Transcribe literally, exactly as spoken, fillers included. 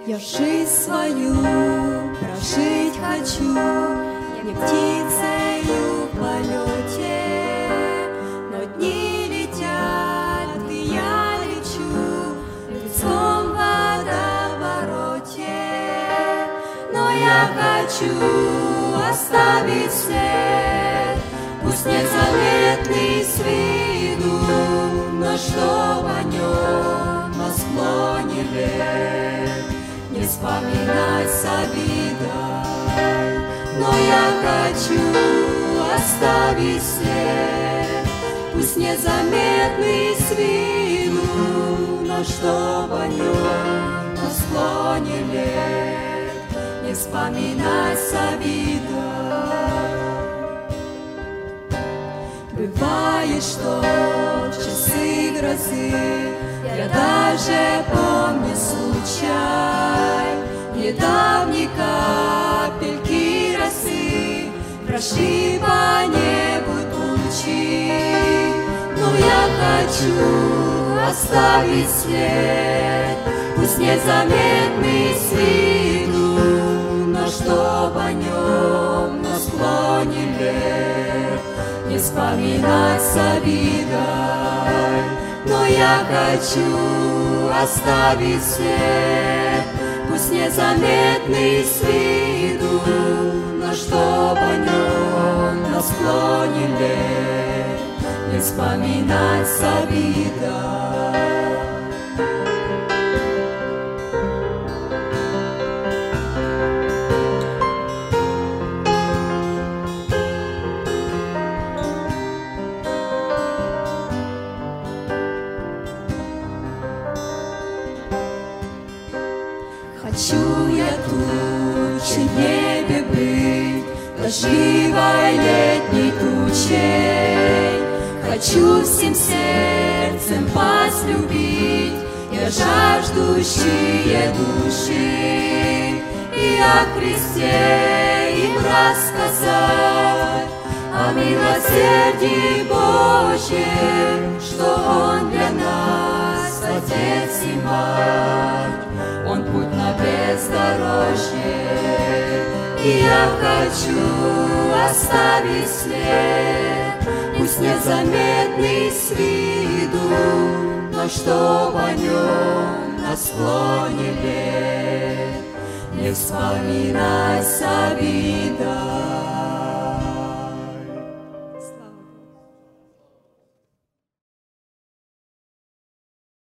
Я жизнь свою прожить хочу, не птицею в полете, но дни летят, и я лечу лицом в водовороте. Но я хочу оставить след, пусть незаметный с виду, но чтоб о нем на склоне лет не вспоминать с обидой. Но я хочу оставить след, пусть незаметный с виду, но чтоб о нем на склоне лет не вспоминать с обидой. Бывает, что в часы грозы я даже помню случай недавней капельки росы прошли по небу тучи. Но я хочу оставить след, пусть незаметный с виду, но чтоб о нем на склоне лет не вспоминать с обидой. Но я хочу оставить след, пусть незаметный с виду, но чтоб о нем на склоне лет не вспоминать с обидой. Хочу я тучи в небе быть, дождливой летней тучей. Хочу всем сердцем вас любить, я жаждущие души, и о Христе им рассказать, о милосердии Божьем, что Он для нас, Отец и Мать. Он путь на бездорожье, и я хочу оставить след, пусть незаметный с виду, но чтоб о нем на склоне лет не вспоминать с обидой.